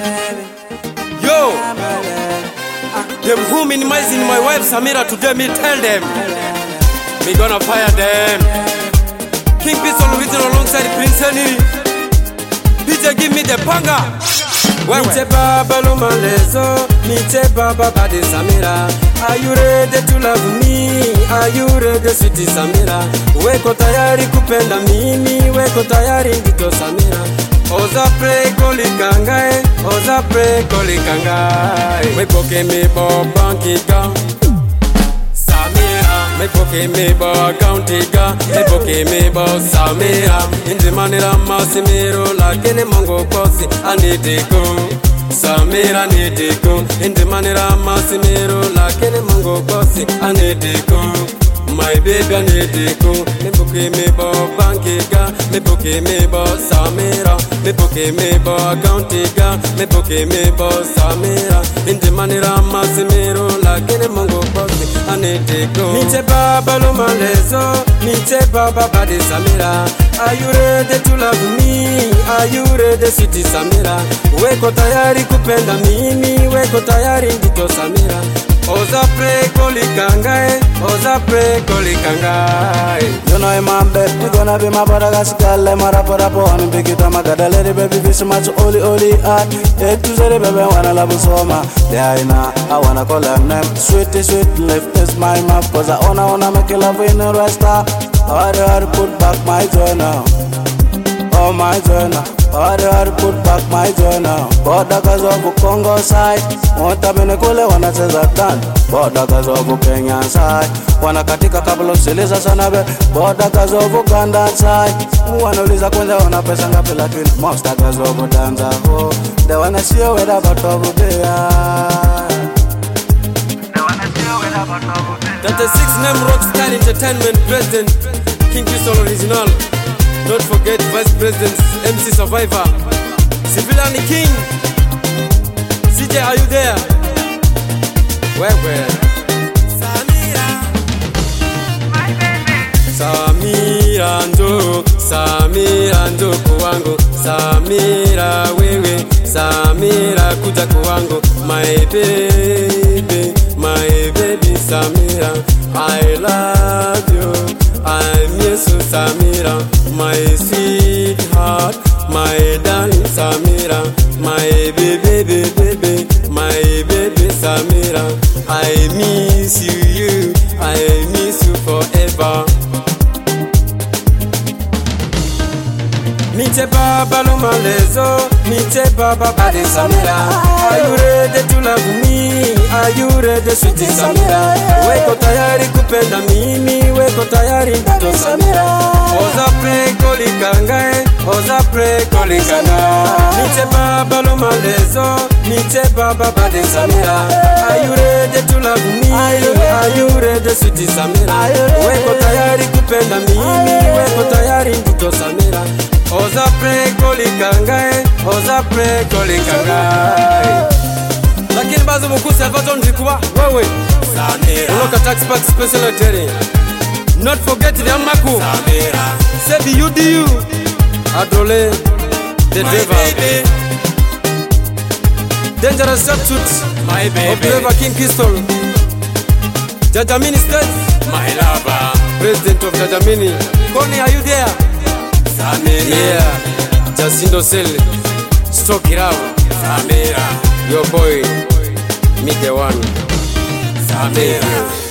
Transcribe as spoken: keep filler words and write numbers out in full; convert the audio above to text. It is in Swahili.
Yo, them who minimizing my wife Samira today, me tell them, me gonna fire them. King Pistol written alongside Prince Henry. P J give me the panga. Miche baba lumalezo, miche baba bade Samira. Are you ready to love me? Are you ready sweetie Samira? Weko tayari kupenda mimi, weko tayari ndito Samira. Oza pre kolikangae, oza pre kolikangae. Me poke me bo bankiga Samira, me poke me bo countiga, me poke me bo Samira. Indi manira masimiro lakini Mungu kosi anitiko Samira nitiko. Indi manira masimiro lakini Mungu kosi anitiko. My baby anitiko. Me poke me bo bankiga, me poke me bo Samira. Me poke me bo countiga, me poke me bo Samira. Indi manira masimiro lakini Mungu kosi anitiko. Miche baba lumalezo, miche baba bade Samira. Are you ready to love me? Are you ready sweetie Samira? Weko tayari kupenda mimi, weko tayari ndito Samira. Oza pre kolikangae, oza pre kolikangae. You know my babe, you gonna be my brother, girl, my rapper, rapper, and big it, my god, lady, baby, this much, only, only, I, hey, to say, baby, wanna love you so much. Yeah, I wanna call her name, sweetie, sweet, life is my map, cause I wanna, wanna make you love in the rest, I already put back my joy now, oh my joy now. Already put back my joy now. Border cause of Congo side, wanta menekule wanacheza dan. Border cause of Kenya side, wanakatika kabla usilisa sana be. Border cause of Uganda side, wanauliza kwanza wana pesa ngapi lakini most cause of danza ho. They wanna see you with about over there. They wanna see you with about over there. That the six name Rockstar Entertainment President King Pistol Original. Don't forget Vice President M C Survivor Civilian King. C J, are you there? Where where? Samira, my baby. Samira ndo, Samira ndo kuwangu. Samira wewe, Samira kuja kuwangu. My baby, my baby Samira, I love you. I miss you Samira, my sweetheart, my darling Samira, my baby, baby, baby, my baby Samira. I miss you, you, I miss you forever. Miche baba lumalezo, miche baba bade Samira. Are you ready to love me? Are you ready sweetie Samira? Weko tayari kupenda mimi, weko tayari ndito Samira. Oza pre kolikangae, oza pre kolikangae. Miche baba lumalezo, miche baba bade Samira. Are you ready to love me? Are you ready sweetie Samira? Weko tayari kupenda mimi, weko tayari ndito Samira. Oza pre kolikangae, oza pre kolikangae. Lakini bazo mkusi alvato ndikuwa wewe Samira. Unoka tax pack special attorney. Not forget the Amaku Samira. Sebi you do you Adole the devil. Dangerous substitute, my baby. Observer King Pistol. Jajamini State, my lover. President of Jajamini. Koni, are you there? Samira. Yeah, Jacindo Sel. Stroke it out. Samira. Your boy, meet the one. Samira.